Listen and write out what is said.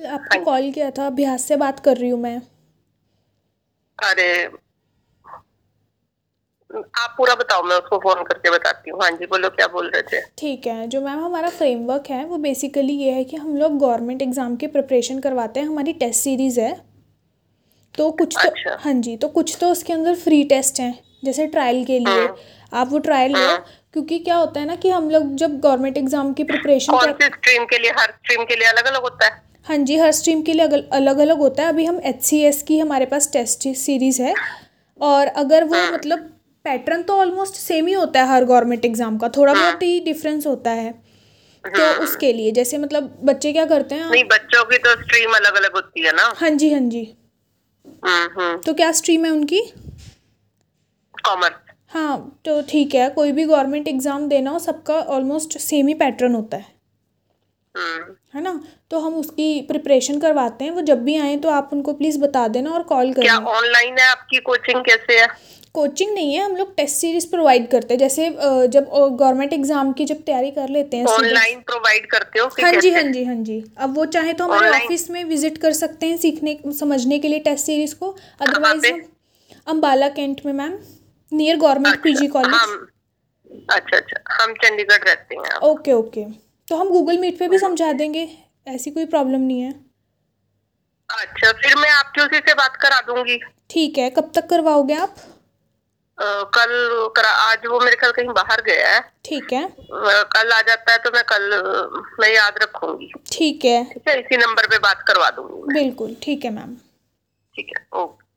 आपको हाँ जी। कॉल किया था, अभ्यास से बात कर रही हूँ मैं। अरे, आप पूरा बताओ, मैं उसको फोन करके बताती हूँ। हाँ जी, बोलो, क्या बोल रहे थे? ठीक है, जो मैम हमारा फ्रेमवर्क है वो बेसिकली ये है कि हम लोग गवर्नमेंट एग्ज़ाम की प्रिपरेशन करवाते हैं, हमारी टेस्ट सीरीज़ है। तो कुछ तो, अच्छा। हाँ जी, तो कुछ तो उसके अंदर फ्री टेस्ट हैं, जैसे ट्रायल के लिए। हम्म। आप वो ट्रायल लो। हम्म। क्योंकि क्या होता है ना कि हम लोग जब गवर्नमेंट एग्ज़ाम की प्रिपरेशन कौन कर, सी स्ट्रीम के लिए? हर स्ट्रीम के लिए अलग अलग होता है? हाँ जी, हर स्ट्रीम के लिए अलग अलग होता है। अभी हम HCS की हमारे पास टेस्ट सीरीज़ है। और अगर वो हम्म। मतलब पैटर्न तो ऑलमोस्ट सेम ही होता है हर गवर्नमेंट एग्ज़ाम का, थोड़ा हम्म। बहुत ही डिफरेंस होता है। तो हम्म। उसके लिए जैसे मतलब बच्चे क्या करते हैं। नहीं, बच्चों की तो स्ट्रीम अलग अलग होती है ना। हाँ जी, हाँ जी। हम्म। तो क्या स्ट्रीम है उनकी? कॉमर्स। हाँ, तो ठीक है, कोई भी गवर्नमेंट एग्ज़ाम देना हो सबका ऑलमोस्ट सेम ही पैटर्न होता हम्म। है ना। तो हम उसकी प्रिपरेशन करवाते हैं, वो जब भी आएँ तो आप उनको प्लीज़ बता देना और कॉल क्या करना। ऑनलाइन है आपकी कोचिंग? कैसे है? कोचिंग नहीं है, हम लोग टेस्ट सीरीज़ प्रोवाइड करते हैं। जैसे जब गवर्नमेंट एग्ज़ाम की जब तैयारी कर लेते हैं स्टूडेंट्स। ऑनलाइन प्रोवाइड करते हो कि हाँ जी, हाँ कैसे? जी, हाँ जी। अब वो चाहे तो हमारे ऑनलाइन ऑफिस में विजिट कर सकते हैं सीखने समझने के लिए टेस्ट सीरीज़ को। कहाँ अदरवाइज़ पे? हम अम्बाला कैंट में मैम, नियर गवर्नमेंट अच्छा। PG college. हम अच्छा अच्छा, हम चंडीगढ़ रहते हैं आप? Okay okay. तो हम गूगल मीट पे भी समझा ओके। देंगे, ऐसी कोई प्रॉब्लम नहीं है। अच्छा, फिर मैं आपकी उसी से बात करा दूंगी। ठीक है, कब तक करवाओगे आप? कल करा, आज वो मेरे ख्याल कहीं बाहर गया है। ठीक है। कल आ जाता है तो मैं कल मैं याद रखूंगी। ठीक है, ठीक है, इसी नंबर पे बात करवा दूंगी मैं। बिल्कुल ठीक है मैम। ठीक है, ओके।